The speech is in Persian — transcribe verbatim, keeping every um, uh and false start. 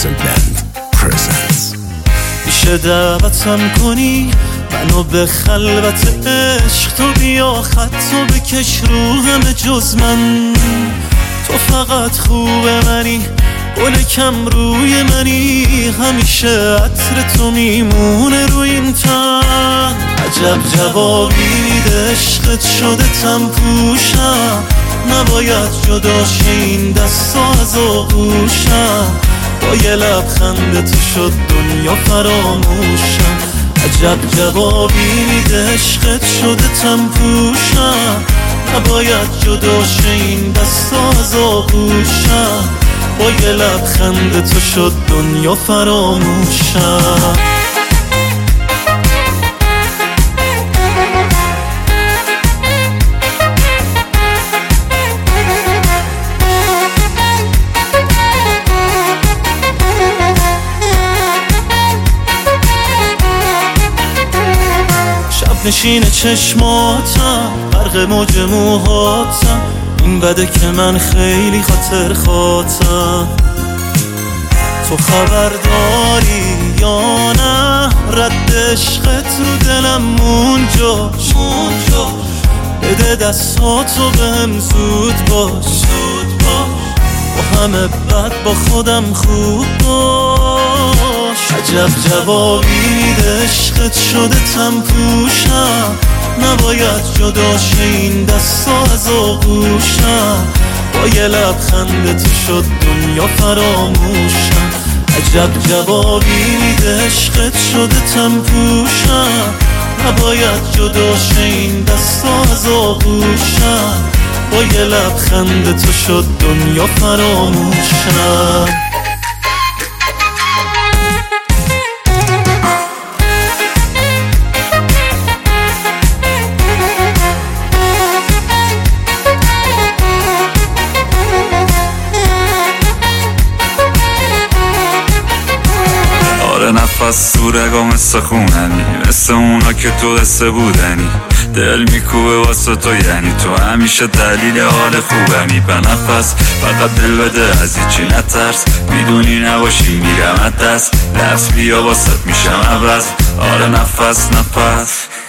Present Band presents. میشه دعوتم کنی منو به خلوت عشق، تو بیا خطو بکش رو همه جز من. تو فقط خوب منی، گل کم روی منی، همیشه عطر تو میمونه رو این تن. عجب جوابی میده عشقت شده تم پوشم، نباید جدا شه این دستا از آغوشم. با یه لبخند تو شد دنیا فراموشم. عجب جوابی میده عشقت شده تم پوشم، نباید جدا شه این دستا از آغوشم. با یه لبخند تو شد دنیا فراموشم. نشین چشماتم، غرق موج موهاتم، این بده که من خیلی خاطر خاطم. تو خبر داری یا نه رد عشقت رو دلم مونجا مونجا. بده دستاتو بهم زود باش زود باش، با همه بد با خودم خوب باش. عجب جوابی میده عشقت شده تم پوشم، نباید جدا شه این دستا از آغوشم. با یه لبخند تو شد دنیا فراموشم. عجب جوابی میده عشقت شده تم پوشم، نباید جدا شه این دستا از آغوشم. با یه لبخند تو شد دنیا فراموشم. نفس تو رگا مثل خوننی، مثل اونا که تو قصه بودنی. دل میکوبه واسه تو، یعنی تو همیشه دلیل حال خوبنی. به نفس فقط دل بده از هیچی نترس، میدونی نباشی میرم از دست. لفظ بیا واسه میشم عوض، آره نفس نفس.